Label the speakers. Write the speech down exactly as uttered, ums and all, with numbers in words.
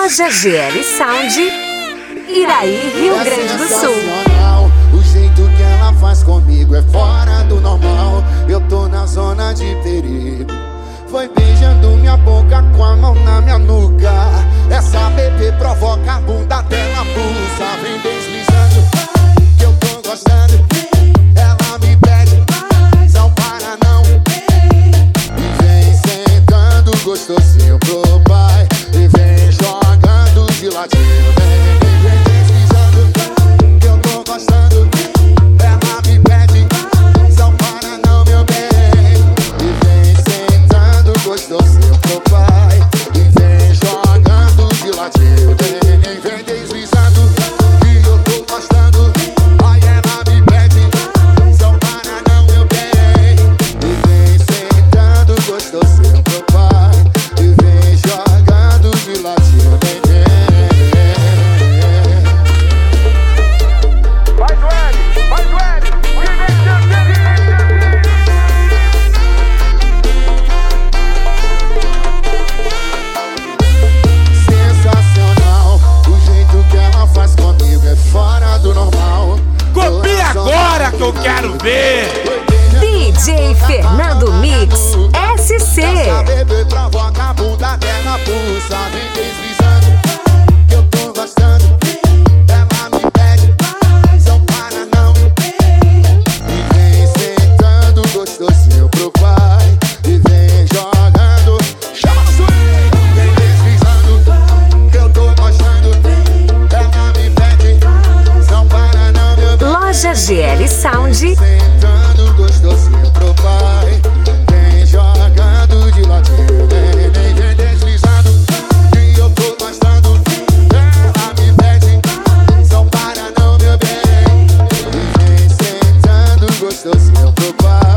Speaker 1: Loja G L Sound, Iraí, Rio
Speaker 2: É
Speaker 1: Grande do Sul.
Speaker 2: O jeito que ela faz comigo é fora do normal. Eu tô na zona de perigo. Foi beijando minha boca com a mão na minha nuca. Essa bebê provoca a bunda dela, pulsa. Vem deslizando, que eu tô gostando. Ela me pede, não para não. E vem sentando gostosinho pro pai. E vem jogando de ladinho. Vem, vem deslizando, que eu tô gostando. Ela me pede, não para não, meu bem. E vem sentando gostosinho pro pai. E vem jogando de ladinho. Vem, vem deslizando, que eu tô gostando. Ai, ela me pede, não para não, meu bem. E vem sentando gostosinho pro pai. E vem jogando de ladinho. Vem, vem.
Speaker 3: Faz o L, faz o L,
Speaker 2: Sensacional, o jeito que ela faz comigo é fora do normal.
Speaker 4: Copia agora que eu quero ver!
Speaker 1: D J Fernando Mix S C.
Speaker 2: Essa bebê provoca a bunda dela, pulsa. Vem deslizando, que eu tô gostando. Ela me pede, não para não. E vem sentando gostosinho pro pai. E vem jogando, chama a swing. Vem deslizando, que eu tô gostando. Ela me pede, não para não, meu bem.
Speaker 1: Loja G L Sound,
Speaker 2: Sentando gostosinho pro pai. Vem jogando de ladinho. Vem, vem, vem deslizando, que eu tô gostando. Ela me pede, não para não, meu bem. E vem sentando gostosinho pro pai.